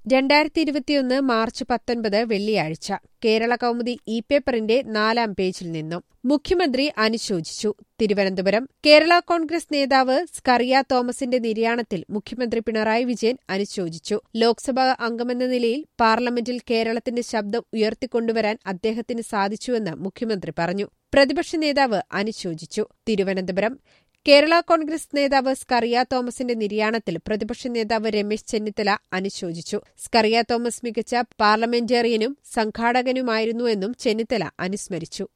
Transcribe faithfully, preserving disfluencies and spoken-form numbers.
രണ്ടായിരത്തി ഇരുപത്തിയൊന്ന് മാർച്ച് പത്തൊൻപത് വെള്ളിയാഴ്ച കേരള കൗമുദി ഇ പേപ്പറിന്റെ നാലാം പേജിൽ നിന്നും മുഖ്യമന്ത്രി അനുശോചിച്ചു. തിരുവനന്തപുരം കേരള കോൺഗ്രസ് നേതാവ് സ്കറിയ തോമസിന്റെ നിര്യാണത്തിൽ മുഖ്യമന്ത്രി പിണറായി വിജയൻ അനുശോചിച്ചു. ലോക്സഭാ അംഗമെന്ന നിലയിൽ പാർലമെന്റിൽ കേരളത്തിന്റെ ശബ്ദം ഉയർത്തിക്കൊണ്ടുവരാൻ അദ്ദേഹത്തിന് സാധിച്ചുവെന്ന് മുഖ്യമന്ത്രി പറഞ്ഞു. പ്രതിപക്ഷ നേതാവ് അനുശോചിച്ചു. തിരുവനന്തപുരം കേരള കോൺഗ്രസ് നേതാവ് സ്കറിയ തോമസിന്റെ നിര്യാണത്തിൽ പ്രതിപക്ഷ നേതാവ് രമേശ് ചെന്നിത്തല അനുശോചിച്ചു. സ്കറിയ തോമസ് മികച്ച പാർലമെന്റേറിയനും സംഘാടകനുമായിരുന്നുവെന്നും ചെന്നിത്തല അനുസ്മരിച്ചു.